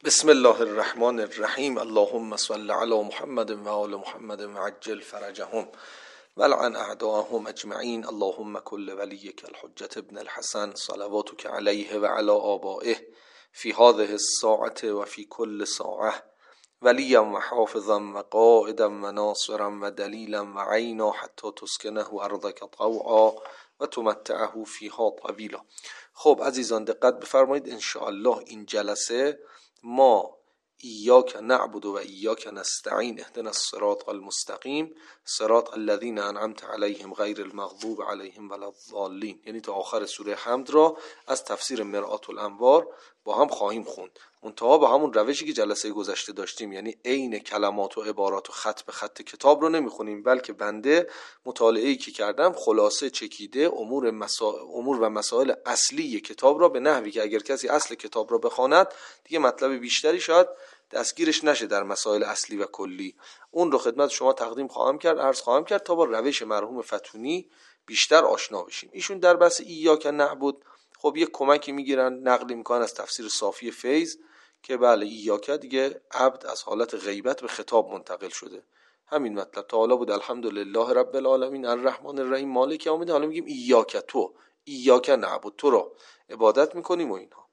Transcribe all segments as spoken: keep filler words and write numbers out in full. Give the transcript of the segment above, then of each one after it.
بسم الله الرحمن الرحیم. اللهم صل علی محمد و آل محمد و عجل فرجهم ولعن اعداءهم اجمعین. اللهم کل ولیک الحجة ابن الحسن صلواتک علیه و علی آبائه فی هذه الساعة و فی کل ساعة ولیا و حافظا و قائدا و ناصرا و دلیلا و عینا حتی تسکنه ارضک طوعا و تمتعه فیها طویلا. خب عزیزان دقت بفرمایید. انشاءالله این جلسه ما ایاک نعبد و ایاک نستعین اهدنا الصراط المستقیم صراط الذین انعمت علیهم غیر المغضوب علیهم ولا الضالین، یعنی تا آخر سوره حمد را از تفسیر مرآت الانوار با هم خواهیم خوند، منتها با همون روشی که جلسه گذشته داشتیم، یعنی عین کلمات و عبارات و خط به خط کتاب رو نمیخونیم، بلکه بنده مطالعه‌ای که کردم خلاصه چکیده امور مسا... امور و مسائل اصلی کتاب را به نحوی که اگر کسی اصل کتاب را بخواند دیگه مطلب بیشتری شاید دستگیرش نشه در مسائل اصلی و کلی، اون رو خدمت شما تقدیم خواهم کرد، عرض خواهم کرد تا با روش مرحوم فتونی بیشتر آشنا بشیم. ایشون در بحث ایاک نعبد خب یک کمکی میگیرن، نقلی میکنن از تفسیر صافی فیض که بله ایاک دیگه عبد از حالت غیبت به خطاب منتقل شده. همین مطلب تا حالا بود الحمدلله رب العالمین الرحمن الرحیم مالک یوم الدین، حالا میگیم ایاک تو ایاک نعبد تو رو عبادت میکنیم و اینها.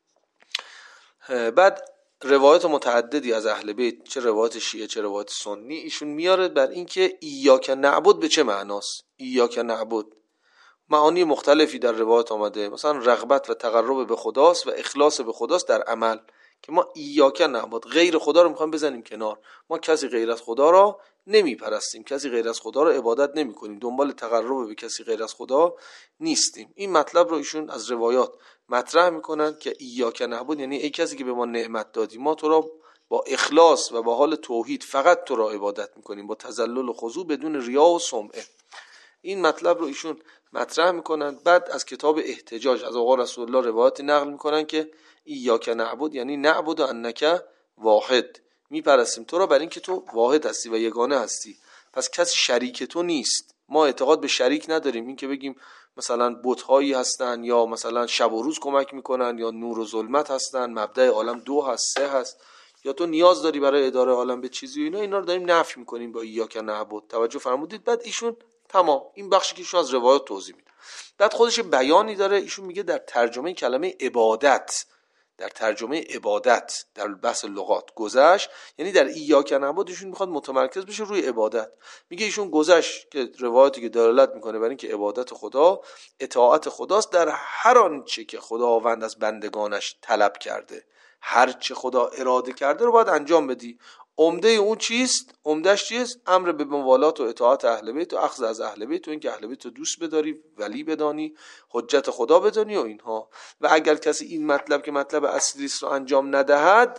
بعد روایات متعددی از اهل بیت، چه روایات شیعه چه روایات سنی، ایشون میاره بر این که ایاک نعبد به چه معناست. ایاک نعبد معانی مختلفی در روایات آمده، مثلا رغبت و تقرب به خداست و اخلاص به خداست در عمل، که ما ایاک نعبد غیر خدا رو میخوایم بزنیم کنار، ما کسی غیر از خدا را نمیپرستیم، کسی غیر از خدا را عبادت نمیکنیم، دنبال تقرب به کسی غیر از خدا نیستیم. این مطلب رو ایشون از روایات مطرح میکنن که ایاک نعبد یعنی ای کسی که به ما نعمت دادی، ما تو را با اخلاص و با حال توحید فقط تو را عبادت میکنیم، با تذلل و خضوع بدون ریا و سمعه. این مطلب رو ایشون مطرح میکنن. بعد از کتاب احتجاج از آقا رسول الله روایتی نقل میکنن که ایاک نعبد یعنی نعبد انک واحد، میپرستیم تو را بر این که تو واحد هستی و یگانه هستی، پس کسی شریک تو نیست. ما اعتقاد به شریک نداریم، این که بگیم مثلا بت‌هایی هستن یا مثلا شب و روز کمک میکنن یا نور و ظلمت هستن، مبدأ عالم دو هست سه هست، یا تو نیاز داری برای اداره عالم به چیزی، اینا اینا رو داریم نفی میکنیم با ایاک نعبد. توجه فرمودید؟ بعد ایشون تمام این بخشی که ایشون از روایات توضیح میده، بعد خودش بیانی داره. ایشون میگه در ترجمه کلمه عبادت، در ترجمه عبادت در بحث لغات گذشت، یعنی در ایاک نعبد ایشون میخواد متمرکز بشه روی عبادت. میگه ایشون گذشت که روایاتی که دلالت میکنه بر این که عبادت خدا اطاعت خداست در هر آنچه که خداوند از بندگانش طلب کرده، هر چه خدا اراده کرده رو باید انجام بدی. عمده اون چیست؟ عمدهش چیست؟ امر به موالات و اطاعت اهل بیت و اخذ از اهل بیت و این که اهل بیت رو دوست بداری، ولی بدانی، حجت خدا بدانی و اینها. و اگر کسی این مطلب که مطلب اصلی است رو انجام ندهد،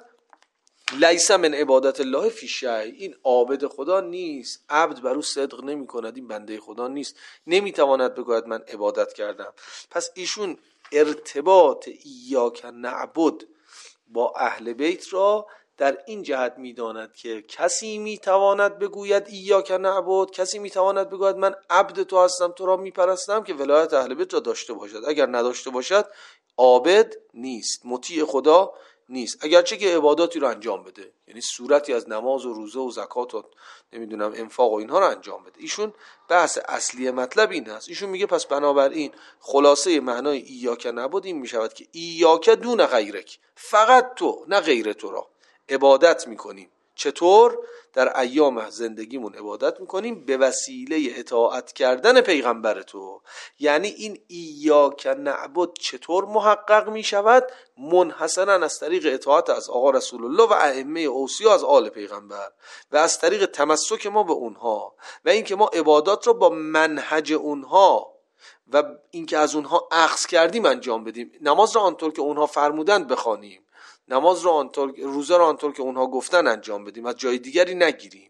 لیس من عبادت الله فی شیء، این عابد خدا نیست، عبد بر او صدق نمی کند، این بنده خدا نیست، نمیتواند بگوید من عبادت کردم. پس ایشون ارتباط ایاک نعبد با اهل بیت را در این جهت میداند که کسی میتواند بگوید ایاک نعبد، کسی میتواند بگوید من عبد تو هستم تو را میپرستم که ولایت اهل بیت را داشته باشد، اگر نداشته باشد عابد نیست، مطیع خدا نیست، اگرچه که عباداتی رو انجام بده، یعنی صورتی از نماز و روزه و زکات و نمیدونم انفاق و اینها رو انجام بده. ایشون بحث اصلی مطلب این هست. ایشون میگه پس بنابراین خلاصه معنای ایاک نعبد این میشود که ایاک دون غیرک، فقط تو نه غیر تو را عبادت میکنیم. چطور؟ در ایام زندگیمون عبادت میکنیم به وسیله اطاعت کردن پیغمبر تو. یعنی این ایاک نعبد چطور محقق میشود؟ منحصرا از طریق اطاعت از آقا رسول الله و ائمه اوصیا از آل پیغمبر و از طریق تمسک ما به اونها و اینکه ما عبادات رو با منهج اونها و اینکه از اونها اخذ کردیم انجام بدیم. نماز رو آنطور که اونها فرمودند بخوانیم، نماز رو آنطور، روزه رو آنطور که اونها گفتن انجام بدیم، از جای دیگری نگیریم.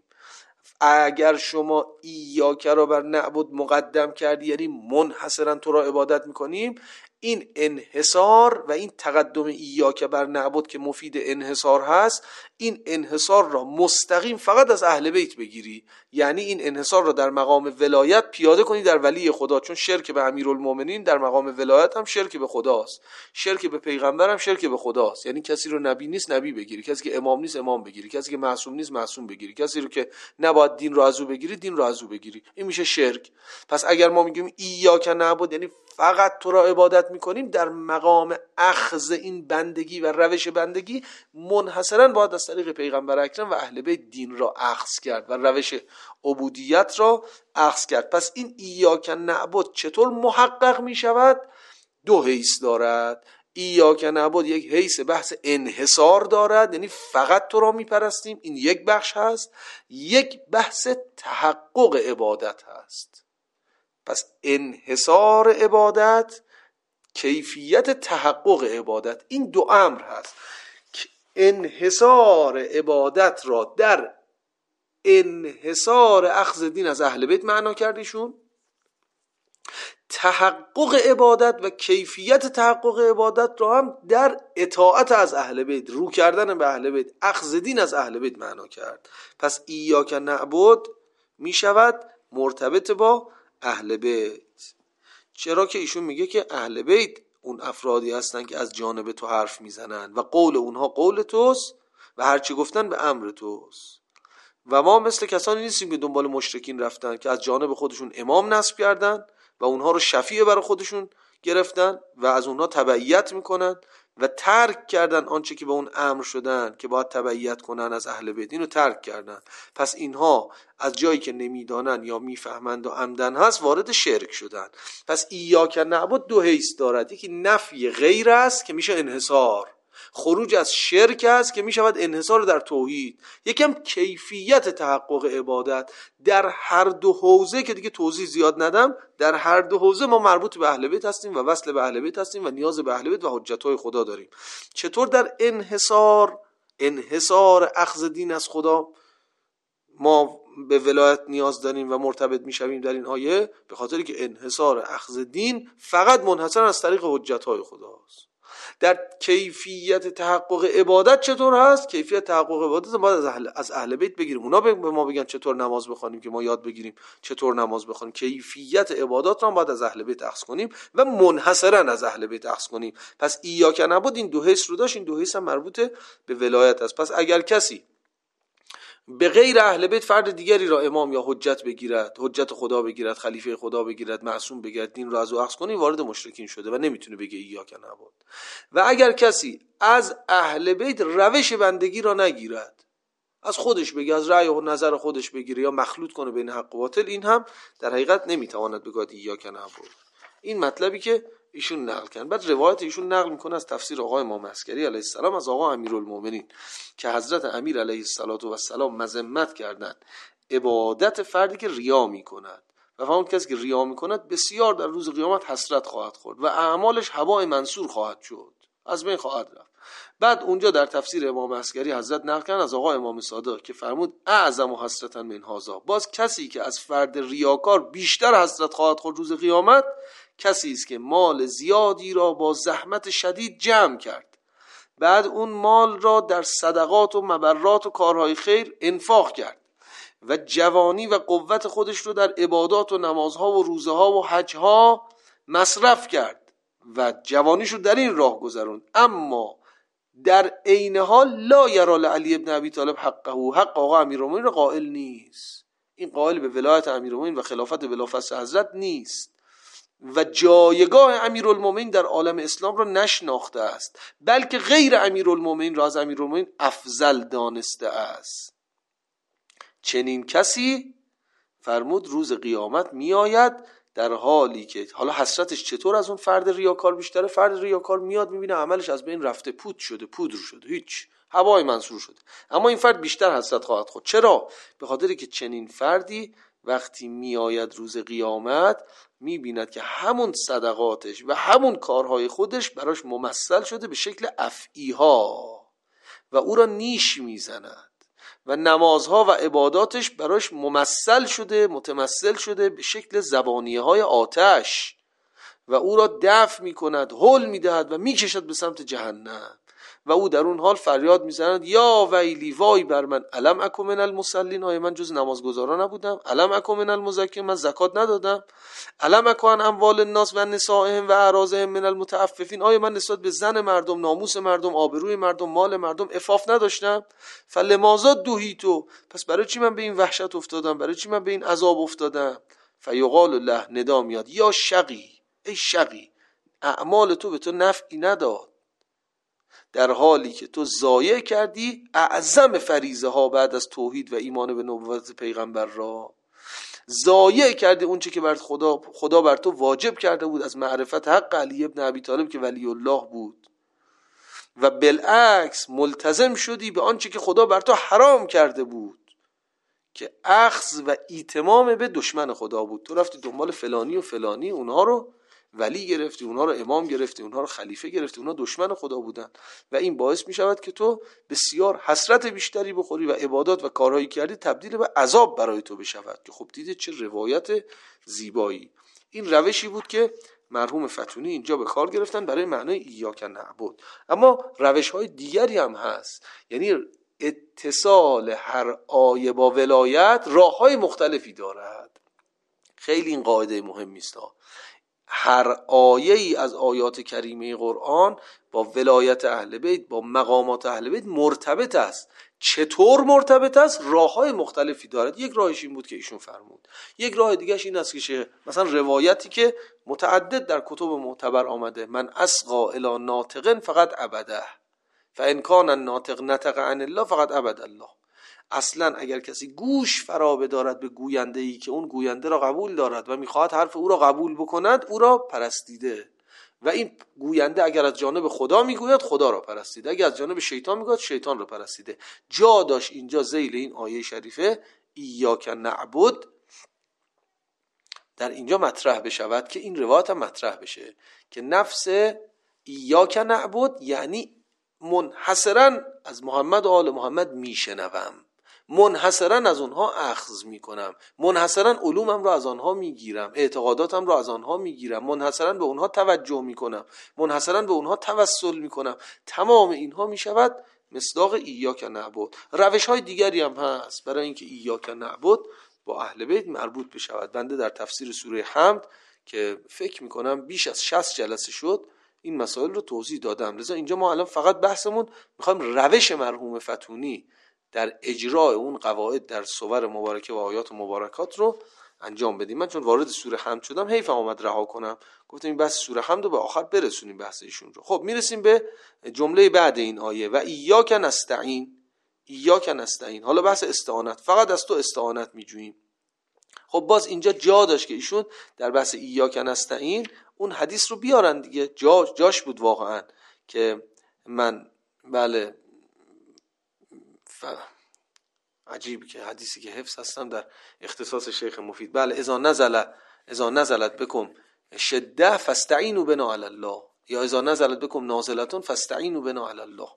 اگر شما ایاک را بر نعبد مقدم کردی، یعنی منحصرا تو را عبادت میکنیم، این انحصار و این تقدم ایاک بر نعبد که مفید انحصار هست، این انحصار را مستقیم فقط از اهل بیت بگیری، یعنی این انحصار را در مقام ولایت پیاده کنی در ولی خدا، چون شرک به امیرالمومنین در مقام ولایت هم شرک به خداست، شرک به پیغمبر هم شرک به خداست. یعنی کسی رو نبی نیست نبی بگیری، کسی که امام نیست امام بگیری، کسی که معصوم نیست معصوم بگیری، کسی رو که نباید دین رو از او بگیری دین رو از او بگیری، این میشه شرک. پس اگر ما میگیم ایاک نعبد یعنی فقط تو را عبادت میکنیم، در مقام اخذ این بندگی و روش بندگی منحصرا باید از طریق پیغمبر اکرم و اهل بیت دین را اخذ کرد و روش عبودیت را اخذ کرد. پس این ایاک نعبد چطور محقق میشود؟ دو حیث دارد. ایاک نعبد یک حیث بحث انحصار دارد، یعنی فقط تو را میپرستیم، این یک بخش هست. یک بحث تحقق عبادت هست. پس انحصار عبادت، کیفیت تحقق عبادت، این دو امر هست. انحصار عبادت را در انحصار اخذ دین از اهل بیت معنا کردیشون، تحقق عبادت و کیفیت تحقق عبادت را هم در اطاعت از اهل بیت، رو کردن به اهل بیت، اخذ دین از اهل بیت معنا کرد. پس ایاک نعبد می شود مرتبط با اهل بیت. چرا که ایشون میگه که اهل بیت اون افرادی هستن که از جانب تو حرف میزنن و قول اونها قول توست و هرچی گفتن به امر توست. و ما مثل کسانی نیستیم که دنبال مشرکین رفتن که از جانب خودشون امام نصب کردن و اونها رو شفیع برای خودشون گرفتن و از اونها تبعیت میکنن و ترک کردن آنچه که به اون امر شدن که باید تبعیت کنن از اهل بیت، اینو ترک کردن. پس اینها از جایی که نمیدانن یا میفهمند و عمدن هست وارد شرک شدن. پس ایاک نعبد دو حیث دارد، یکی نفی غیر است که میشه انحصار، خروج از شرک است که میشود انحصار در توحید. یکم کیفیت تحقق عبادت در هر دو حوزه که دیگه توضیح زیاد ندم، در هر دو حوزه ما مربوط به اهل بیت هستیم و وصل به اهل بیت هستیم و نیاز به اهل بیت و حجت‌های خدا داریم. چطور در انحصار انحصار اخذ دین از خدا ما به ولایت نیاز داریم و مرتبط میشویم در این آیه؟ به خاطری که انحصار اخذ دین فقط منحصر از طریق حجت‌های خداست. در کیفیت تحقق عبادت چطور هست؟ کیفیت تحقق عبادت باید از اهل, از اهل بیت بگیریم. اونا به ما بگن چطور نماز بخونیم که ما یاد بگیریم چطور نماز بخونیم. کیفیت عبادات را باید از اهل بیت اخذ کنیم و منحصرا از اهل بیت اخذ کنیم. پس ایاک نعبد این دو حیث رو داشت، این دو حیث هم مربوط به ولایت است. پس اگر کسی به غیر اهل بیت فرد دیگری را امام یا حجت بگیرد، حجت خدا بگیرد، خلیفه خدا بگیرد، معصوم بگیرد، دین را از او اخذ کنی، وارد مشرکین شده و نمیتونه بگه ایاک نعبد. و اگر کسی از اهل بیت روش بندگی را نگیرد، از خودش بگه، از رأی و نظر خودش بگیره یا مخلوط کنه بین حق و باطل، این هم در حقیقت نمیتواند بگه ایاک نعبد. این مطلبی که ایشون نقل کردن. بعد روایت ایشون نقل میکنه از تفسیر آقای امام عسکری علیه السلام از آقا امیرالمومنین که حضرت امیر علیه السلام مذمت کردند عبادت فردی که ریا میکند و فرمود کسی که ریا میکند بسیار در روز قیامت حسرت خواهد خورد و اعمالش هباء منصور خواهد شد، از بین خواهد رفت. بعد اونجا در تفسیر امام عسکری حضرت نقل کردن از آقا امام صادق که فرمود اعظم حسرتا من هذا، باز کسی که از فرد ریاکار بیشتر حسرت خواهد خورد روز قیامت کسی است که مال زیادی را با زحمت شدید جمع کرد، بعد اون مال را در صدقات و مبرات و کارهای خیر انفاق کرد و جوانی و قوت خودش رو در عبادات و نمازها و روزها و حجها مصرف کرد و جوانیش رو در این راه گذروند، اما در عین حال لا یرا لعلی ابن ابی طالب حقه، حق آقا امیرالمومنین قائل نیست. این قائل به ولایت امیرالمومنین و خلافت بلافاصله حضرت نیست و جایگاه امیرالمومنین در عالم اسلام را نشناخته است، بلکه غیر امیرالمومنین را از امیرالمومنین افضل دانسته است. چنین کسی فرمود روز قیامت میآید در حالی که حالا حسرتش چطور از اون فرد ریاکار بیشتره؟ فرد ریاکار میاد میبینه عملش از بین رفته، پود شده، پودر شده، هیچ، هوای منصور شده، اما این فرد بیشتر حسرت خواهد خورد. چرا؟ به خاطری که چنین فردی وقتی میآید روز قیامت میبیند که همون صدقاتش و همون کارهای خودش براش ممثل شده به شکل افعیها و او را نیش میزند و نمازها و عباداتش براش ممثل شده متمثل شده به شکل زبانیه های آتش و او را دفع میکند، هول میدهد و میکشد به سمت جهنم و او در اون حال فریاد میزند یا ویلی، وای بر من، الم اکو من المصلین، آیا من جز نمازگزارا نبودم؟ الم اکو من المزکین، من زکات ندادم؟ الم اکو عن اموال الناس و نسائهم و اعراضهم من المتعففین، آیا من نسبت به زن مردم، ناموس مردم، آبروی مردم، مال مردم عفاف نداشتم؟ فلماذا دوحیتو، پس برای چی من به این وحشت افتادم؟ برای چی من به این عذاب افتادم؟ فیقال له، ندا میاد، یا شقی، ای شقی، اعمال تو به تو نفعی نداد، در حالی که تو ضایع کردی اعظم فریضه ها بعد از توحید و ایمان به نبوت پیغمبر را. ضایع کردی اون چه که بر خدا خدا بر تو واجب کرده بود از معرفت حق علی ابن ابی طالب که ولی الله بود، و بالعکس ملتزم شدی به آنچه که خدا بر تو حرام کرده بود که اخذ و ایتمام به دشمن خدا بود. تو رفتی دنبال فلانی و فلانی، اونها رو ولی گرفتی، اونها رو امام گرفتی، اونها رو خلیفه گرفتی، اونها دشمن خدا بودن و این باعث می شود که تو بسیار حسرت بیشتری بخوری و عبادات و کارهایی کردی تبدیل به عذاب برای تو بشود. که خب دیده چه روایت زیبایی. این روشی بود که مرحوم فتونی اینجا به کار گرفتن برای معنای ایاک نعبد. اما روش های دیگری هم هست، یعنی اتصال هر آیه با ولایت راه های مختلفی دارد. خیلی این قاعده مهمی است. هر آیه ای از آیات کریمه قرآن با ولایت اهل بیت، با مقامات اهل بیت مرتبط است. چطور مرتبط است؟ راه‌های مختلفی دارد. یک راهش این بود که ایشون فرمود. یک راه دیگه‌اش این است که مثلا روایتی که متعدد در کتب معتبر آمده، من اسقا الی ناطق فقط عبده فان کان الناطق نطق عن الله فقط عبد الله. اصلا اگر کسی گوش فرا بدارد به گوینده‌ای که اون گوینده را قبول دارد و میخواهد حرف او را قبول بکند، او را پرستیده. و این گوینده اگر از جانب خدا میگوید خدا را پرستیده، اگر از جانب شیطان میگوید شیطان را پرستیده. جا داشت اینجا ذیل این آیه شریفه ایاک نعبد در اینجا مطرح بشود که این روایت هم مطرح بشه که نفس ایاک نعبد یعنی منحصرا از محمد و آل محمد میشنوم، منحصرا از اونها اخذ میکنم، منحصرا علومم رو از آنها میگیرم، اعتقاداتم رو از آنها میگیرم، منحصرا به اونها توجه میکنم، منحصرا به اونها توسل میکنم. تمام اینها میشود مصداق ایاک نعبد. روش های دیگری هم هست برای اینکه ایاک نعبد با اهل بیت مربوط بشود. بنده در تفسیر سوره حمد که فکر میکنم بیش از شصت جلسه شد این مسائل رو توضیح دادم، لذا اینجا ما الان فقط بحثمون میخوایم روش مرحوم فتونی در اجرای اون قواعد در صور مبارکه و آیات مبارکات رو انجام بدیم. من چون وارد سوره حمد شدم حیف آمد رها کنم، گفتم این بحث سوره حمد رو به آخر برسونیم بحث ایشون رو. خب میرسیم به جمله بعد این آیه و ایاک نستعین. ایاک نستعین، حالا بحث استعانت، فقط از تو استعانت میجوییم. خب باز اینجا جا داشت که ایشون در بحث ایاک نستعین اون حدیث رو بیارن دیگه، جا جاش بود واقعا که من بله ف... عجیبی که حدیثی که حفظ هستم در اختصاص شیخ مفید، بله اذا نزل اذا نزلت بكم شده فاستعینوا بنا علی الله، یا اذا نزلت بكم نازلتون فاستعینوا بنا علی الله.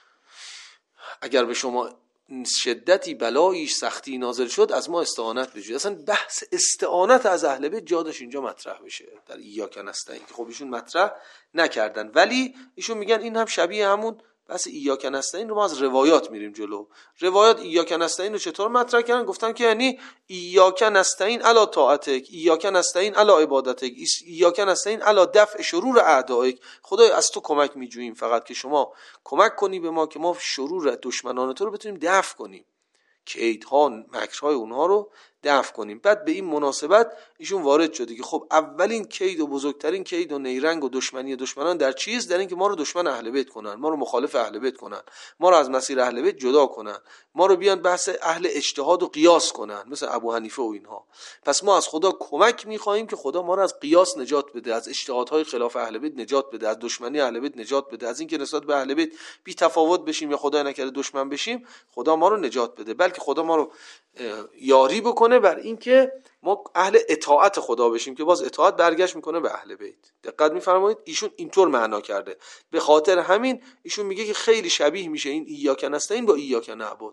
اگر به شما شدتی بلایی سختی نازل شد از ما استعانت بجوید. اصلا بحث استعانت از اهل بیت جادش اینجا مطرح بشه در ایاک نستعین که خب ایشون مطرح نکردن، ولی ایشون میگن این هم شبیه همون بحث ایاک نستعین رو ما از روایات میریم جلو. روایات ایاک نستعین رو چطور مطرح کردن؟ گفتن که یعنی ایاک نستعین علی طاعتک، ایاک نستعین علی عبادتک، ایاک نستعین علی دفع شرور اعدائک. خدای از تو کمک میجوییم فقط که شما کمک کنی به ما که ما شرور دشمنان تو رو بتونیم دفع کنیم، کیدها مکرهای اونها رو دفع کنیم. بعد به این مناسبت ایشون وارد شده که خب اولین کید و بزرگترین کید و نیرنگ و دشمنی دشمنان در چیز؟ در این که ما رو دشمن اهل بیت کنن، ما رو مخالف اهل بیت کنن، ما رو از مسیر اهل بیت جدا کنن، ما رو بیان بحث اهل اجتهاد و قیاس کنن مثل ابو حنیفه و اینها. پس ما از خدا کمک میخواهیم که خدا ما رو از قیاس نجات بده، از اجتهادهای خلاف اهل بیت نجات بده، از دشمنی اهل بیت نجات بده، از اینکه نسبت به اهل بیت بی تفاوت بشیم یا خدای نکرده دشمن بشیم. خدا ما رو نجات بده، بلکه خدا ما رو یاری بکنه بر اینکه ما اهل اطاعت خدا بشیم که باز اطاعت برگشت میکنه به اهل بیت. دقت میفرمایید ایشون اینطور معنا کرده. به خاطر همین ایشون میگه که خیلی شبیه میشه این ایاک نستعین با ایاک نعبد.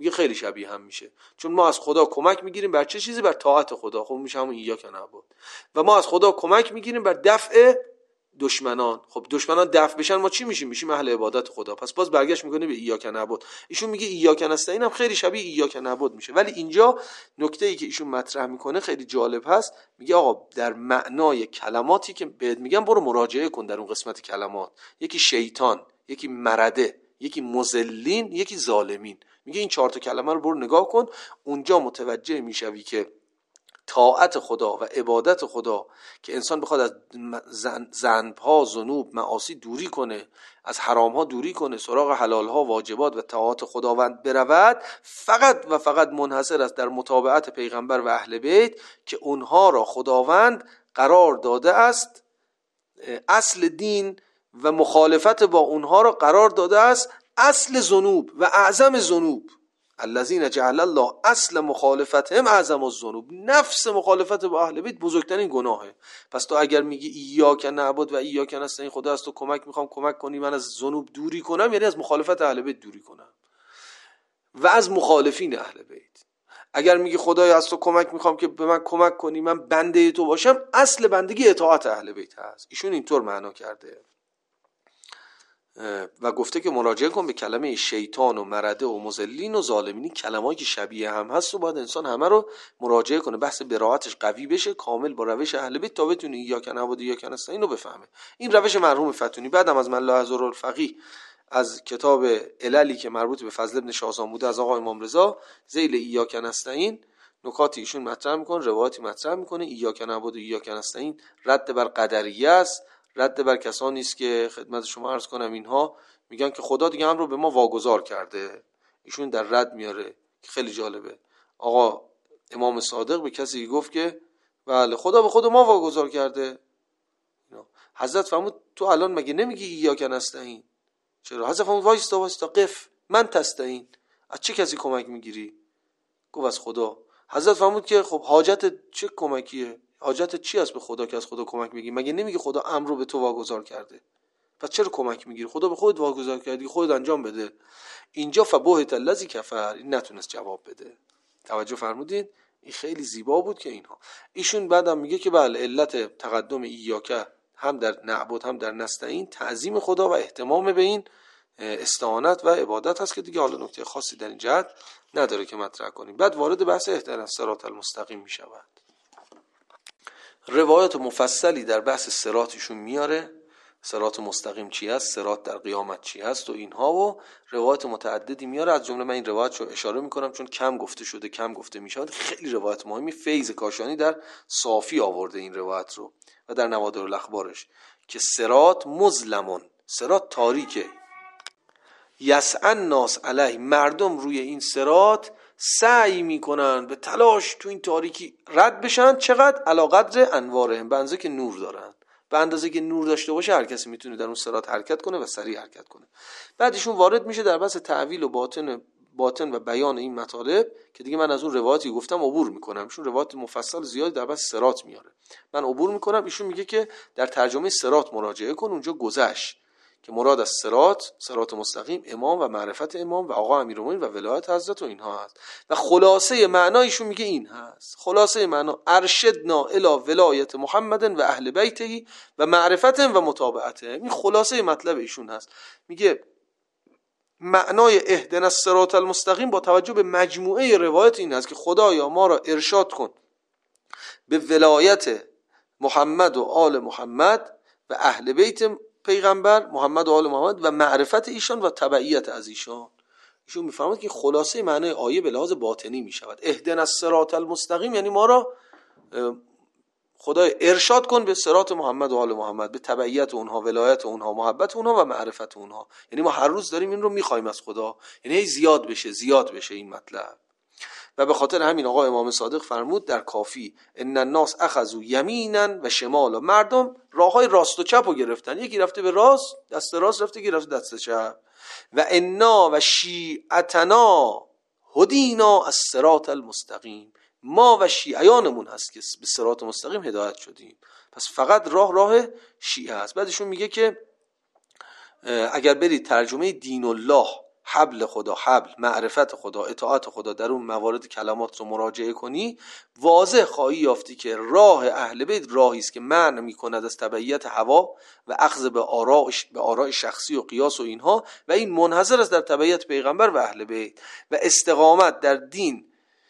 میگه خیلی شبیه هم میشه، چون ما از خدا کمک میگیریم بر چه چیزی؟ بر طاعت خدا. خب میشه همون ایاک نعبد. و ما از خدا کمک میگیریم بر دفع دشمنان. خب دشمنان دفع بشن ما چی میشیم؟ میشیم اهل عبادت خدا. پس باز برگشت میکنه به ایاک نعبد. ایشون میگه ایاک نستعین هم خیلی شبیه ایاک نعبد میشه. ولی اینجا نکته ای که ایشون مطرح میکنه خیلی جالب هست. میگه آقا در معنای کلماتی که بهت میگم برو مراجعه کن در اون قسمت کلمات، یکی شیطان، یکی مرده، یکی مضلین، یکی ظالمین. میگه این چهار تا کلمه رو برو نگاه کن، اونجا متوجه میشوی که طاعت خدا و عبادت خدا که انسان بخواد از ذنب‌ها، ذنوب، معاصی دوری کنه، از حرام‌ها دوری کنه، سراغ حلال‌ها، واجبات و طاعات خداوند برود، فقط و فقط منحصر است در متابعت پیغمبر و اهل بیت که اونها را خداوند قرار داده است اصل دین و مخالفت با اونها را قرار داده است اصل ذنوب و اعظم ذنوب. الذین جعل الله اصل مخالفتهم اعظم الذنوب. نفس مخالفت با اهل بیت بزرگترین گناهه. پس تو اگر میگی ایاک نعبد و ایاک نستعین، خدا از تو کمک میخوام کمک کنی من از ذنوب دوری کنم، یعنی از مخالفت اهل بیت دوری کنم و از مخالفین اهل بیت. اگر میگی خدایا از تو کمک میخوام که به من کمک کنی من بنده تو باشم، اصل بندگی اطاعت اهل بیت هست. ایشون اینطور معنا کرده و گفته که مراجعه کن به کلمه شیطان و مرده و مضلین و ظالمین. کلمه‌ای که شبیه هم هست و باید انسان همه رو مراجعه کنه، بحث براءتش قوی بشه کامل با روش اهل بیت تا بتونه ایاک نعبد و ایاک نستعین رو بفهمه. این روش مرحوم فتونی بعدم از من لا یضر الفقیه از کتاب عللی که مربوط به فضل ابن شاهزان بوده از آقا امام رضا، ذیل ایاک نستعین نکاتی ایشون مطرح میکنه، روایتی مطرح میکنه. ایاک نعبد و ایاک نستعین رد بر قدریه است، رد بر کسانی است که خدمت شما عرض کنم اینها میگن که خدا دیگه هم رو به ما واگذار کرده. ایشون در رد میاره که خیلی جالبه. آقا امام صادق به کسی گفت که بله خدا به خود ما واگذار کرده. حضرت فرمود تو الان مگه نمیگی ایاک نستعین؟ چرا؟ حضرت فرمود وایستا وایستا قف من تستعین. از چه کسی کمک میگیری؟ گفت از خدا. حضرت فرمود که خب حاجت چه کمکیه؟ حاجت چی است به خدا که از خدا کمک میگی؟ مگه نمیگی خدا امر رو به تو واگذار کرده؟ پس چرا کمک میگیری؟ خدا به خودت واگذار کردی، خودت انجام بده. اینجا فبهت الذی کفر این نتونست جواب بده. توجه فرمودید؟ این خیلی زیبا بود که اینها. ایشون بعدم میگه که بله علت تقدم ایاک هم در نعبد هم در نستعین تعظیم خدا و اهتمام به این استعانت و عبادت هست که دیگه حالا نکته خاصی در این جهت نداره که مطرح کنیم. بعد وارد بحث اهدنا الصراط المستقیم میشود. روایات مفصلی در بحث صراطشون میاره، صراط مستقیم چی است، صراط در قیامت چی است و اینها، و روایات متعددی میاره. از جمله من این روایت رو اشاره میکنم چون کم گفته شده کم گفته میشود. خیلی روایت مهمی. فیض کاشانی در صافی آورده این روایت رو و در نوادر الاخبارش که صراط مظلمون، صراط تاریکه، یسعی الناس علیه، مردم روی این صراط سعی میکنن به تلاش تو این تاریکی رد بشن. چقدر؟ علی قدر انوارهم، به اندازه که نور دارن. به اندازه که نور داشته باشه هر کسی میتونه در اون صراط حرکت کنه و سریع حرکت کنه. بعدشون وارد میشه در بحث تعویل و باطن باطن و بیان این مطالب که دیگه من از اون روایتی گفتم عبور میکنم، چون روایت مفصل زیادی در بحث صراط میاره. من عبور میکنم. ایشون میگه که در ترجمه صراط مراجعه کن، اونجا گذشت که مراد از صراط، صراط مستقیم، امام و معرفت امام و آقا امیرالمومنین و ولایت حضرت و اینها هست. و خلاصه معنایشون میگه این هست. خلاصه معنا ارشدنا الی ولایت محمد و اهل بیته و معرفتهم و متابعتهم. این خلاصه مطلب ایشون هست. میگه معنای اهدنا الصراط المستقیم با توجه به مجموعه روایت این هست که خدایا ما را ارشاد کن به ولایت محمد و آل محمد و اهل بیت پیغمبر محمد و آل محمد و معرفت ایشان و تبعیت از ایشان. ایشون میفرماید که خلاصه معنای آیه به لحاظ باطنی میشود. اهدنا الصراط المستقیم یعنی ما را خدای ارشاد کن به صراط محمد و آل محمد، به تبعیت اونها، ولایت اونها، محبت اونها و معرفت اونها. یعنی ما هر روز داریم این رو میخوایم از خدا، یعنی هی زیاد بشه زیاد بشه این مطلب. و به خاطر همین آقا امام صادق فرمود در کافی ان الناس اخذوا یمینا و شمالا، مردم راههای راست و چپ رو گرفتن، یکی رفته به راست دست راست رفته، یکی رفته دست چپ. و انا و شیعتنا هدینا الصراط المستقیم، ما و شیعیانمون هست که به صراط مستقیم هدایت شدیم. پس فقط راه راه شیعه است. بعدشون میگه که اگر برید ترجمه دین الله حبل خدا، حبل معرفت خدا، اطاعت خدا، در اون موارد کلمات رو مراجعه کنی، واضح خواهی یافتی که راه اهل بیت راهی است که منع میکند از تبعیت هوا و اخذ به آراء به آراء شخصی و قیاس و اینها، و این منحصر است در تبعیت پیغمبر و اهل بیت، و استقامت در دین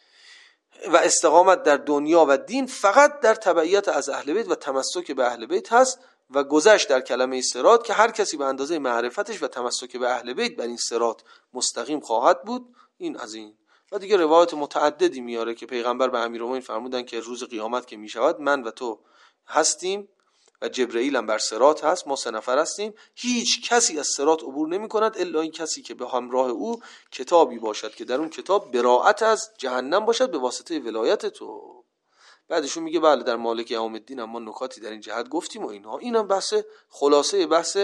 و استقامت در دنیا و دین فقط در تبعیت از اهل بیت و تمسک به اهل بیت هست. و گذشت در کلمه صراط که هر کسی به اندازه معرفتش و تمسک به اهل بیت بر این صراط مستقیم خواهد بود. این از این. و دیگه روایت متعددی میاره که پیغمبر به امیرالمومنین فرمودن که روز قیامت که میشود من و تو هستیم و جبرئیل هم بر صراط هست، ما سه نفر هستیم، هیچ کسی از صراط عبور نمی کند الا این کسی که به همراه او کتابی باشد که در اون کتاب براءت از جهنم باشد به واسطه ولایت تو. بعدشون میگه بله در مالک یوم الدین اما نکاتی در این جهت گفتیم و اینها. اینم بحث خلاصه بحث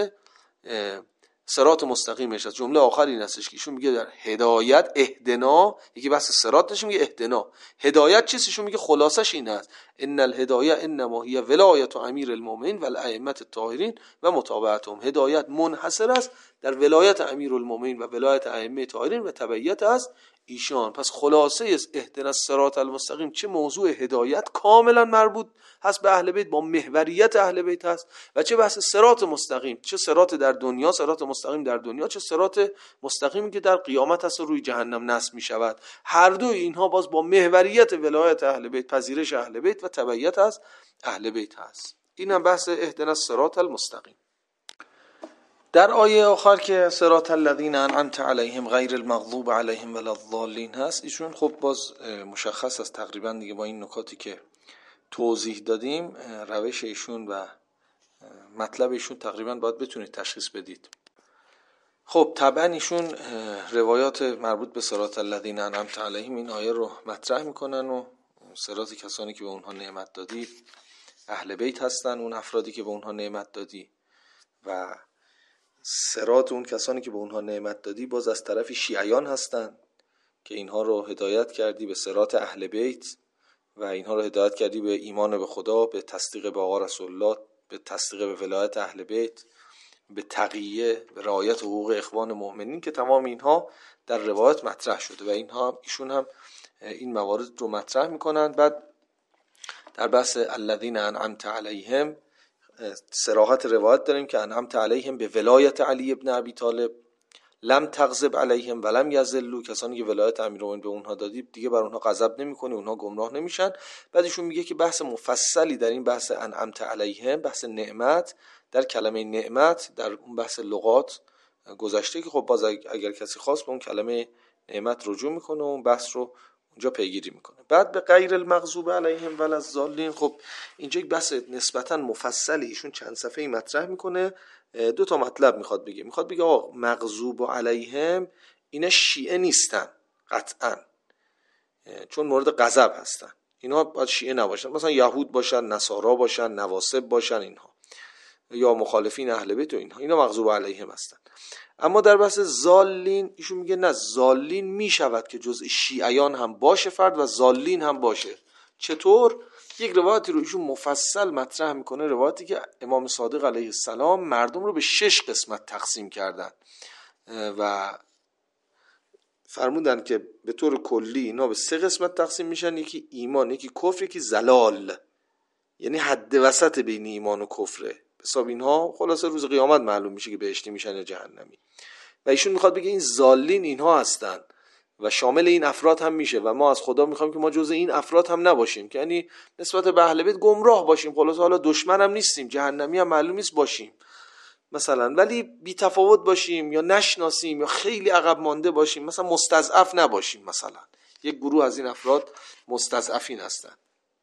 صراط مستقیمش است. جمله آخر این هستش که ایشون میگه در هدایت اهدنا، یکی بحث صراط نشه، میگه اهدنا. هدایت چیست؟ ایشون میگه خلاصش این است ان الهدایه انما هی ولایت امیر المؤمنین و الائمه الطاهرین و متابعتهم. هدایت منحصر است در ولایت امیر المؤمنین و ولایت ائمه طاهرین و تبعیت از ایشان. پس خلاصه اهدنا الصراط المستقیم چه موضوع هدایت کاملا مربوط هست به اهل بیت، با محوریت اهل بیت هست، و چه بحث صراط مستقیم، چه صراط در دنیا، صراط مستقیم در دنیا، چه صراط مستقیمی که در قیامت هست و روی جهنم نصب می شود. هر دوی اینها باز با محوریت ولایت اهل بیت، پذیرش اهل بیت و تبعیت از اهل بیت هست. اینم بحث اهدنا الصراط المستقیم. در آیه آخر که صراط الذین انعمت علیهم غیر المغضوب علیهم ولا الضالین هست، ایشون خب باز مشخص است تقریبا دیگه با این نکاتی که توضیح دادیم روش ایشون و مطلب ایشون تقریبا باید بتونید تشخیص بدید. خب طبعا ایشون روایات مربوط به صراط الذین انعمت علیهم این آیه رو مطرح میکنن و صراط کسانی که به اونها نعمت دادی اهل بیت هستن، اون افرادی که به اونها نعمت دادی، و صراط اون کسانی که به اونها نعمت دادی باز از طرف شیعیان هستن که اینها رو هدایت کردی به صراط اهل بیت و اینها رو هدایت کردی به ایمان به خدا، به تصدیق به آقا رسول الله، به تصدیق به ولایت اهل بیت، به تقیه، به رعایت حقوق اخوان مؤمنین، که تمام اینها در روایت مطرح شده و اینها ایشون هم این موارد رو مطرح میکنن. بعد در بحث الذین انعمت علیهم صراحت روایت داریم که انعمت علیهم به ولایت علی ابن ابی طالب، لم تغضب علیهم ولم یضلوا، کسانی که ولایت امیرالمومنین به اونها دادی دیگه بر اونها غضب نمی‌کنی، اونها گمراه نمیشن. بعدشون میگه که بحث مفصلی در این بحث انعمت علیهم، بحث نعمت، در کلمه نعمت در اون بحث لغات گذشته که خب باز اگر کسی خواست به اون کلمه نعمت رجوع میکنه و اون بحث رو اونجا پیگیری میکنه. بعد به غیر المغضوب علیهم ولا الضالین، خب اینجا یک بحث نسبتا مفصلی ایشون چند صفحه‌ای مطرح میکنه. دو تا مطلب میخواد بگه. میخواد بگه آقا مغضوب علیهم اینا شیعه نیستن قطعا، چون مورد غضب هستن، اینا باید شیعه نباشن، مثلا یهود باشن، نصارا باشن، نواصب باشن، اینها یا مخالفین اهل بیت و اینها، اینا مغضوب علیهم هستن. اما در بحث ضالین ایشون میگه نه، ضالین میشود که جزء شیعیان هم باشه فرد و ضالین هم باشه. چطور؟ یک روایتی رو ایشون مفصل مطرح میکنه، روایتی که امام صادق علیه السلام مردم رو به شش قسمت تقسیم کردن و فرمودن که به طور کلی اینا به سه قسمت تقسیم میشن، یکی ایمان، یکی کفر، یکی زلال، یعنی حد وسط بین ایمان و کفره. حساب اینها خلاصه روز قیامت معلوم میشه که بهشتی میشن یا جهنمی. و ایشون میخواد بگه این ضالین اینها هستن و شامل این افراد هم میشه و ما از خدا میخوایم که ما جزء این افراد هم نباشیم، که یعنی نسبت به اهل بیت گمراه باشیم، خلاصه حالا دشمن هم نیستیم، جهنمی هم معلوم نیست باشیم مثلا، ولی بی تفاوت باشیم یا نشناسیم یا خیلی عقب مانده باشیم، مثلا مستضعف نباشیم. مثلا یک گروه از این افراد مستضعفین هستن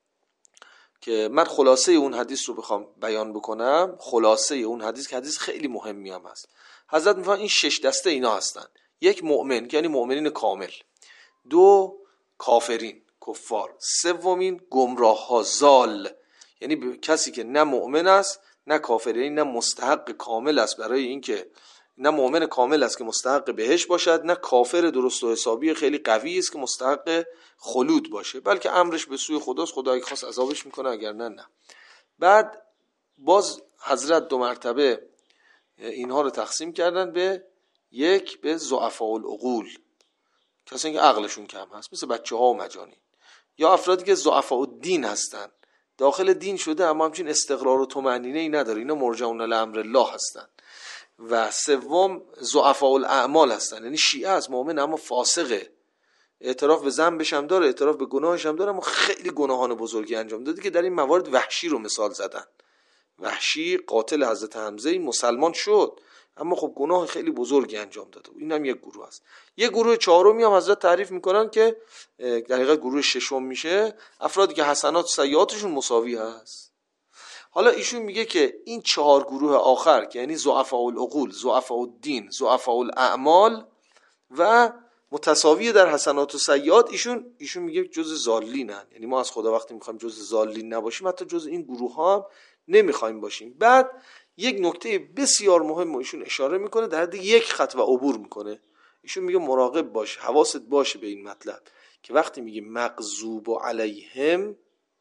که من خلاصه اون حدیث رو بخوام بیان بکنم، خلاصه اون حدیث که حدیث خیلی مهمی هم هست، حضرت میفرمایند این شش دسته اینا هستن: یک مؤمن که یعنی مؤمنین کامل، دو کافرین کفار، سومین گمراه ها زال، یعنی کسی که نه مؤمن است نه کافر، یعنی نه مستحق کامل است برای اینکه نه مؤمن کامل است که مستحق بهشت باشد، نه کافر درست و حسابی خیلی قوی است که مستحق خلود باشه، بلکه امرش به سوی خداست، خدا اگه خواست عذابش میکنه اگر نه نه. بعد باز حضرت دو مرتبه اینها رو تقسیم کردن به یک به ضعفاء العقول، کسانی که عقلشون کم هست مثل بچه ها و مجانین، یا افرادی که ضعفاء الدین هستن، داخل دین شده اما همچین استقرار و طمأنینه ای نداره، اینا مرجعون لامر الله هستن. و سوم ضعفاء الاعمال هستن، یعنی شیعه از مؤمن اما فاسقه، اعتراف به ذنبش هم داره، اعتراف به گناهش هم داره، اما خیلی گناهان بزرگی انجام داده که در این موارد وحشی رو مثال زدن. وحشی قاتل حضرت حمزه مسلمان شد اما خب گناه خیلی بزرگی انجام داده. این هم یک گروه است. یک گروه چهارمی هم حضرت تعریف میکنن که در حقیقت گروه ششم میشه، افرادی که حسنات و سیئاتشون مساوی هست. حالا ایشون میگه که این چهار گروه آخر که یعنی ضعفاء العقول، ضعفاء الدین، ضعفاء الاعمال و متساوی در حسنات و سیئات، ایشون ایشون میگه جز ضالینن. یعنی ما از خدا وقتی میخوایم جز ضالین نباشیم، حتی جز این گروه ها هم نمیخوایم باشیم. بعد یک نکته بسیار مهم ایشون اشاره میکنه، در حد یک خط و عبور میکنه. ایشون میگه مراقب باش، حواست باشه به این مطلب که وقتی میگه مغضوب علیهم،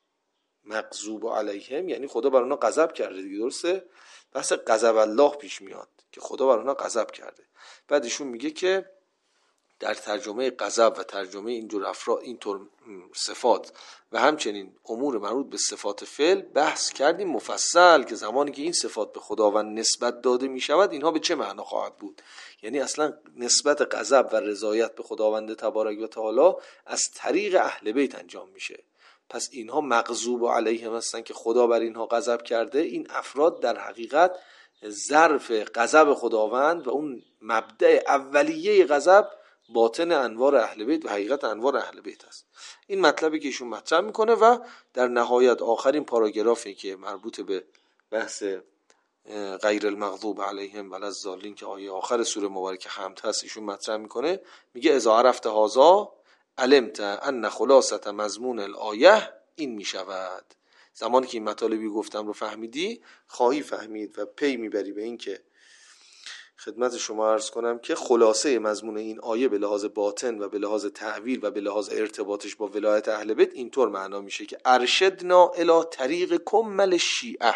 مغضوب علیهم یعنی خدا بر اونها غضب کرده دیگه، درسته؟ بحث غضب الله پیش میاد که خدا بر اونها غضب کرده. بعد ایشون میگه که در ترجمه غضب و ترجمه اینجور افراد، اینطور صفات و همچنین امور مربوط به صفات فعل بحث کردیم مفصل که زمانی که این صفات به خداوند نسبت داده می شود اینها به چه معنا خواهد بود. یعنی اصلا نسبت غضب و رضایت به خداوند تبارک و تعالی از طریق اهل بیت انجام میشه. پس اینها مغضوب علیهم هستن که خدا بر اینها غضب کرده. این افراد در حقیقت ظرف غضب خداوند و اون مبدأ اولیه غضب باطن انوار اهل بیت و حقیقت انوار اهل بیت است. این مطلبی که ایشون مطرح میکنه و در نهایت آخرین پاراگرافی که مربوط به بحث غیر المغضوب علیهم ولا الضالین که آیه آخر سوره مبارکه حمد هست، ایشون مطرح میکنه، میگه اذا عرفت هذا علمت ان خلاصه مضمون الآیه این میشود. زمانی که این مطالبی گفتم رو فهمیدی، خواهی فهمید و پی میبری به این که خدمت شما عرض کنم که خلاصه مضمون این آیه به لحاظ باطن و به لحاظ تعویل و به لحاظ ارتباطش با ولایت اهل بیت اینطور معنا میشه که ارشدنا الی طریق کمل شیعه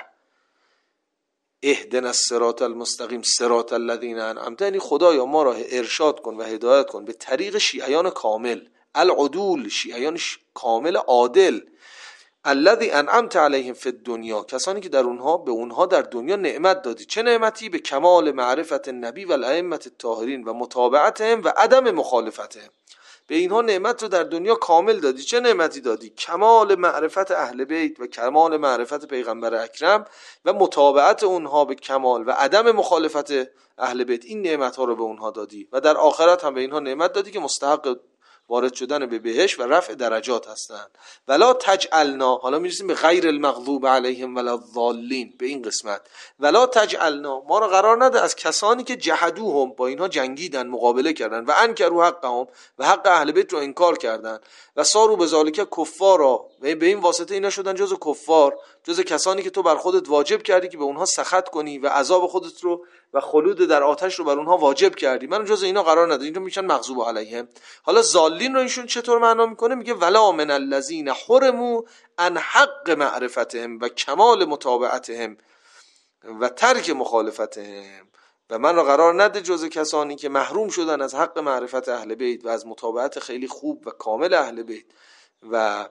اهدنا الصراط المستقیم صراط الذین انعمت، یعنی خدایا ما را ارشاد کن و هدایت کن به طریق شیعیان کامل، العدول، شیعیان کامل عادل، الذی انعمت علیهم فی الدنیا، کسانی که در اونها به اونها در دنیا نعمت دادی. چه نعمتی؟ به کمال معرفت النبی و الائمه الطاهرین و متابعتهم و عدم مخالفتهم. به اینها نعمت رو در دنیا کامل دادی. چه نعمتی دادی؟ کمال معرفت اهل بیت و کمال معرفت پیغمبر اکرم و متابعت اونها به کمال و عدم مخالفت اهل بیت. این نعمت ها رو به اونها دادی و در آخرت هم به اینها نعمت دادی که مستحق وارد شدن به بهشت و رفع درجات هستند. ولا تجعلنا، حالا میرسیم به غیر المغضوب علیهم ولا الضالین، به این قسمت. ولا تجعلنا، ما را قرار نده از کسانی که جحدوهم، با اینها جنگیدن، مقابله کردن، و انکروا حقهم، و حق اهل بیت رو انکار کردن، و صاروا بذالک کفارا، و به این واسطه اینا شدن جز کفار، جز کسانی که تو بر خودت واجب کردی که به اونها سخط کنی و عذاب خودت رو و خلود در آتش رو بر اونها واجب کردی. من جز اینا قرار نده. اینجا میشن مغضوب علیهم. حالا ضالین رو ایشون چطور معنا میکنه؟ میگه ولا من الذین حرموا عن حق معرفتهم و کمال متابعتهم و ترک مخالفتهم، و من را قرار نده جز کسانی که محروم شدن از حق معرفت اهل بیت و از متابعت خیلی خوب و کامل اهل بیت و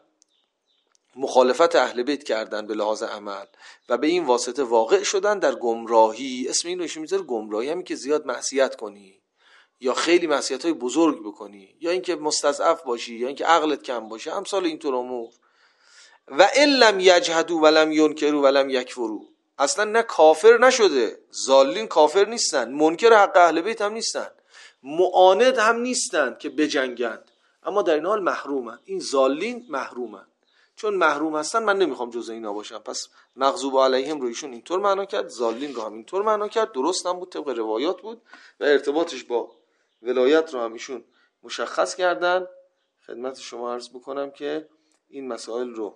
مخالفت اهل بیت کردن به لحاظ عمل و به این واسطه واقع شدن در گمراهی. اسم این رو ایشون میذاره گمراهی، همین که زیاد معصیت کنی یا خیلی معصیت‌های بزرگ بکنی یا اینکه مستضعف باشی یا اینکه عقلت کم باشه، امثال اینطور امور. و ان لم یجحدوا ولم ینکروا ولم یکفروا، اصلا نه کافر نشده، ضالین کافر نیستن، منکر حق اهل بیت هم نیستن، معاند هم نیستن که بجنگند، اما در این حال محرومن. این ضالین محرومن. چون محروم هستن من نمیخوام جز اینا باشم. پس مغضوب علیهم رو ایشون اینطور معنا کرد، ضالین رو هم اینطور معنا کرد. درست هم بود، طبق روایات بود و ارتباطش با ولایت رو هم ایشون مشخص کردن. خدمت شما عرض بکنم که این مسائل رو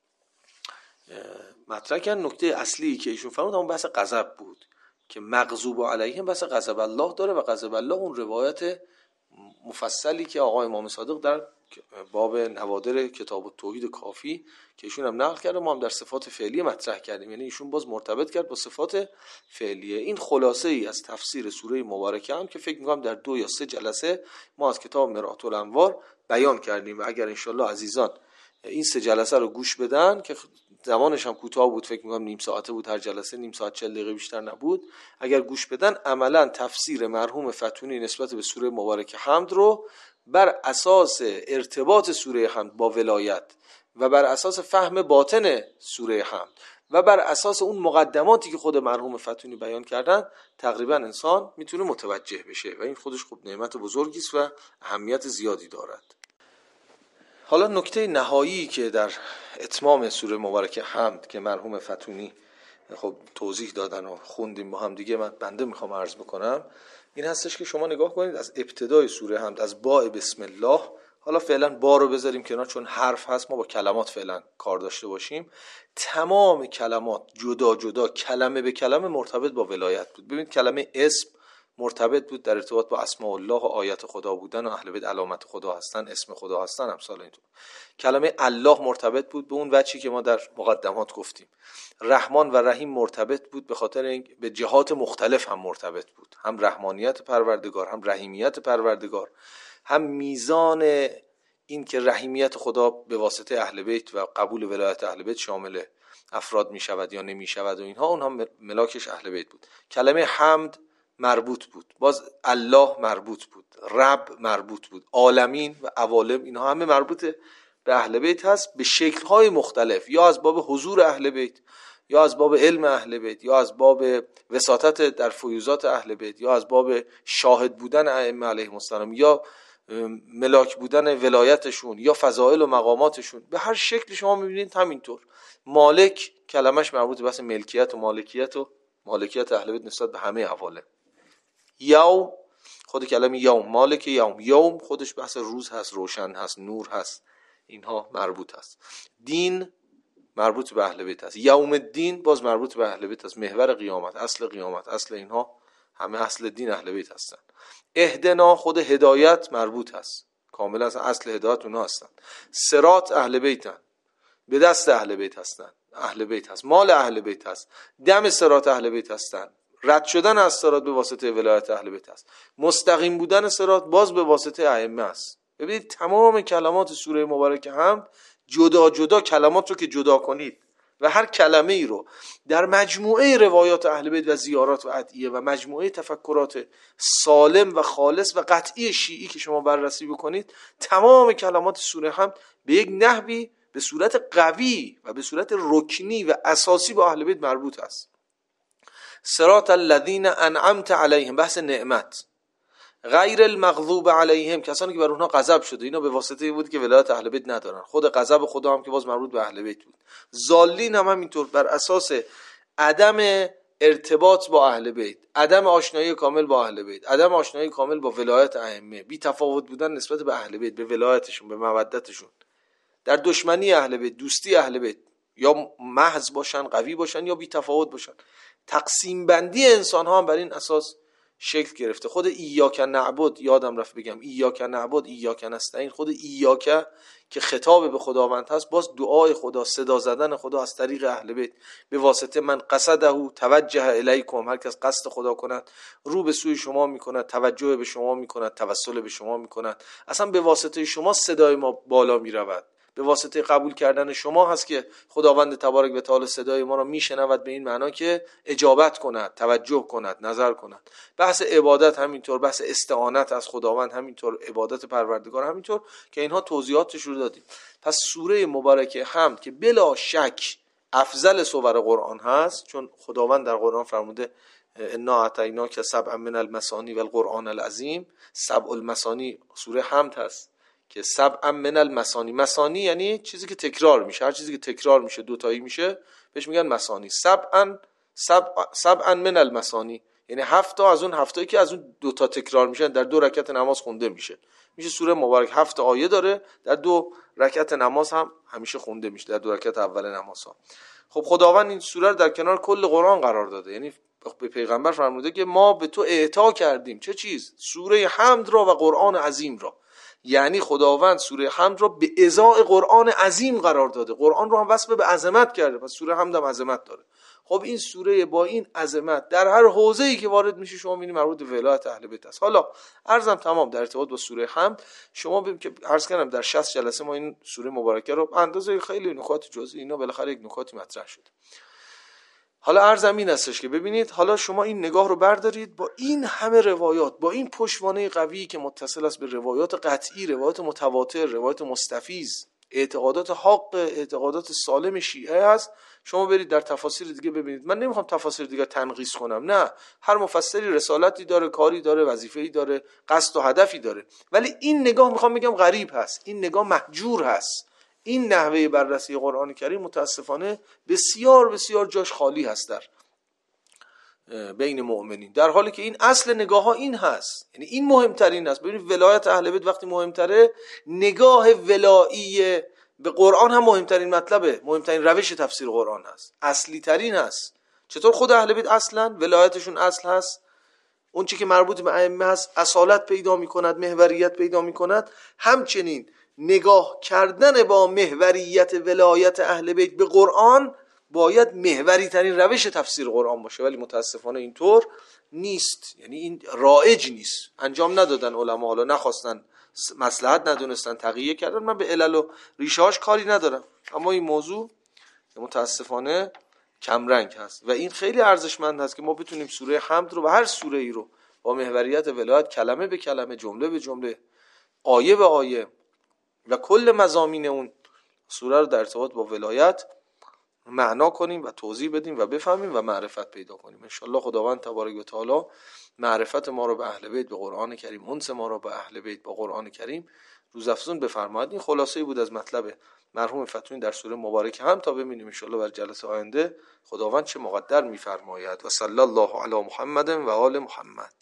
مطرح کردن. نکته اصلی که ایشون فرمود همون بحث غضب بود که مغضوب علیهم بحث غضب الله داره و غضب الله اون روایت مفصلی که آقای امام صادق در باب نوادر کتاب التوحید کافی که ایشون هم نقل کرده، ما هم در صفات فعلیه مطرح کردیم، یعنی ایشون باز مرتبط کرد با صفات فعلیه. این خلاصه ای از تفسیر سوره مبارکه هم که فکر می‌کنم در دو یا سه جلسه ما از کتاب مرآت الانوار بیان کردیم و اگر انشالله عزیزان این سه جلسه رو گوش بدن که زمانش هم کوتاه بود، فکر می‌کنم نیم ساعته بود هر جلسه، نیم ساعت چهل دقیقه بیشتر نبود، اگر گوش بدن عملاً تفسیر مرحوم فتونی نسبت به سوره مبارکه حمد رو بر اساس ارتباط سوره حمد با ولایت و بر اساس فهم باطن سوره حمد و بر اساس اون مقدماتی که خود مرحوم فتونی بیان کردن تقریبا انسان میتونه متوجه بشه و این خودش خب نعمت بزرگی است و اهمیت زیادی دارد. حالا نکته نهایی که در اتمام سوره مبارکه حمد که مرحوم فتونی خب توضیح دادن و خوندیم با هم دیگه، من بنده میخوام عرض بکنم این هستش که شما نگاه کنید از ابتدای سوره حمد، از با بسم الله، حالا فعلا با رو بذاریم کنار چون حرف هست، ما با کلمات فعلا کار داشته باشیم، تمام کلمات جدا جدا کلمه به کلمه مرتبط با ولایت بود. ببینید کلمه اسم مرتبط بود در ارتباط با اسماء الله و آیت خدا بودن و اهل بیت علامت خدا هستن، اسم خدا هستن، امثال اینطور. کلمه الله مرتبط بود به اون وجهی که ما در مقدمات گفتیم. رحمان و رحیم مرتبط بود به خاطر این به جهات مختلف هم مرتبط بود، هم رحمانیت پروردگار، هم رحیمیت پروردگار، هم میزان این که رحیمیت خدا به واسطه اهل بیت و قبول ولایت اهل بیت شامل افراد می شود یا نمی شود و اینها، اونها ملاکش اهل بیت بود. کلمه حمد مربوط بود، باز الله مربوط بود، رب مربوط بود، عالمین و عوالم اینها همه مربوط به اهل بیت هست به شکل‌های مختلف، یا از باب حضور اهل بیت، یا از باب علم اهل بیت، یا از باب وساطت در فیوزات اهل بیت، یا از باب شاهد بودن ائمه علیهم السلام، یا ملاک بودن ولایتشون، یا فضائل و مقاماتشون. به هر شکل شما می‌بینید همینطور. مالک کلمش مربوط به بحث ملکیت و مالکیت و مالکیت اهل بیت نسبت به همه عوالم. یوم، خود کلمه یوم، مالک یوم، یوم خودش بحث روز هست، روشن هست، نور هست، اینها مربوط هست. دین مربوط به اهل بیت هست. یوم الدین باز مربوط به اهل بیت هست، محور قیامت، اصل قیامت، اصل اینها همه اصل دین اهل بیت هستن. اهدنا خود هدایت مربوط هست، کاملا اصل هدایت اونها هستن. صراط اهل بیتن، به دست اهل بیت هستن، اهل بیت هست، مال اهل بیت هست، دم صراط اهل بیت هستن، رد شدن از صراط به واسطه ولایت اهل بیت هست، مستقیم بودن صراط باز به واسطه ائمه است. ببینید تمام کلمات سوره مبارکه هم جدا جدا کلمات رو که جدا کنید و هر کلمه ای رو در مجموعه روایات اهل بیت و زیارات و ادعیه و مجموعه تفکرات سالم و خالص و قطعی شیعی که شما بررسی بکنید، تمام کلمات سوره هم به یک نحوی به صورت قوی و به صورت رکنی و اساسی با اهل بیت مربوط است. صراط الذین انعمت علیهم، بحث نعمت، غیر المغضوب علیهم، کسانی که بر اونها غضب شده، اینا به واسطه بود که ولایت اهل بیت ندارن، خود غضب خدا هم که باز مربوط به اهل بیت بود. ضالین هم همینطور، بر اساس عدم ارتباط با اهل بیت، عدم آشنایی کامل با اهل بیت، عدم آشنایی کامل با ولایت ائمه، بی تفاوت بودن نسبت به اهل بیت، به ولایتشون، به مودتشون، در دشمنی اهل بیت، دوستی اهل بیت، یا محض باشن، قوی باشن، یا بی تفاوت باشن. تقسیم بندی انسان ها هم بر این اساس شکل گرفته. خود ایاک نعبد، یادم رفت بگم، ایاک نعبد ایاک نستعین، خود ایاک که خطاب به خداوند هست، باز دعای خدا، صدا زدن خدا از طریق اهل بیت به واسطه من قصده توجه الیکم، هر کس قصد خدا کند رو به سوی شما میکند، توجه به شما میکند، توسل به شما میکند، اصلا به واسطه شما صدای ما بالا میرود، به واسطه قبول کردن شما هست که خداوند تبارک و تعالی صدای ما را میشنود، به این معنا که اجابت کند، توجه کند، نظر کند. بحث عبادت همینطور، بحث استعانت از خداوند همینطور، عبادت پروردگار همینطور که اینها توضیحاتش رو دادیم. پس سوره مبارکه حمد که بلا شک افضل سور قرآن هست، چون خداوند در قرآن فرموده انا اعطیناک سبعا من المثانی و القرآن العظیم. سبع المثانی سوره حمد هست که سبعا من المثانی، مثانی یعنی چیزی که تکرار میشه، هر چیزی که تکرار میشه دوتایی میشه بهش میگن مثانی. سبعا سبع سبعا من المثانی یعنی هفت تا از اون هفتایی که از اون دوتا تکرار میشن در دو رکعت نماز خونده میشه. میشه سوره مبارک هفت آیه داره، در دو رکعت نماز هم همیشه خونده میشه، در دو رکعت اول نماز ها. خب خداوند این سوره رو در کنار کل قرآن قرار داده، یعنی به پیغمبر فرموده که ما به تو اعطا کردیم چه چیز؟ سوره حمد را و قرآن عظیم را. یعنی خداوند سوره حمد را به ازای قرآن عظیم قرار داده، قرآن رو هم وصف به عظمت کرده، پس سوره حمد هم عظمت داره. خب این سوره با این عظمت در هر حوزه‌ای که وارد میشه شما می‌بینید مربوط به ولایت اهل بیت است. حالا عرضم تمام در ارتباط با سوره حمد، شما ببینید که عرض کردم در شصت جلسه ما این سوره مبارکه رو اندازه خیلی نکات جزئی اینا بالاخره یک نکاتی مطرح شده. حالا عرضم این هستش که ببینید حالا شما این نگاه رو بردارید با این همه روایات، با این پشتوانه قوی که متصل است به روایات قطعی، روایات متواتر، روایات مستفیض، اعتقادات حق، اعتقادات سالم شیعه است، شما برید در تفاسیر دیگه ببینید. من نمیخوام تفاسیر دیگه تنقیص کنم، نه، هر مفسری رسالتی داره، کاری داره، وظیفه‌ای داره، قصد و هدفی داره، ولی این نگاه میخوام بگم غریب هست، این نگاه مهجور هست. این نحوه بررسی قرآن کریم متاسفانه بسیار بسیار جاش خالی هست در بین مؤمنین، در حالی که این اصل نگاه ها این هست، یعنی این مهمترین است. ببینید ولایت اهل بیت وقتی مهمتره، نگاه ولایی به قرآن هم مهمترین مطلبه، مهمترین روش تفسیر قرآن هست، اصلی ترین هست. چطور خود اهل بیت اصلا ولایتشون اصل هست، اون چی که مربوط به ائمه هست اصالت پیدا میکند، محوریت پیدا میکند، همچنین نگاه کردن با محوریت ولایت اهل بیت به قرآن باید محوری ترین روش تفسیر قرآن باشه، ولی متاسفانه اینطور نیست، یعنی این رایج نیست، انجام ندادن علما، حالا نخواستن، مصلحت ندونستن، تقیه کردن. من به علل و ریشه هاش کاری ندارم، اما این موضوع متاسفانه کمرنگ هست و این خیلی ارزشمند هست که ما بتونیم سوره حمد رو و هر سوره ای رو با محوریت ولایت، کلمه به کلمه، جمله به جمله، آیه به آیه و کل مضامین اون سوره رو در ارتباط با ولایت معنا کنیم و توضیح بدیم و بفهمیم و معرفت پیدا کنیم. انشالله خداوند تبارک و تعالی معرفت ما رو به اهل بیت به قرآن کریم، انس ما رو به اهل بیت با قرآن کریم روزافزون بفرماید. این خلاصه‌ای بود از مطلب مرحوم فتوحی در سوره مبارکه هم، تا ببینیم انشالله بر جلسه آینده خداوند چه مقدر می‌فرماید. و صلی الله علی محمد و آل محمد.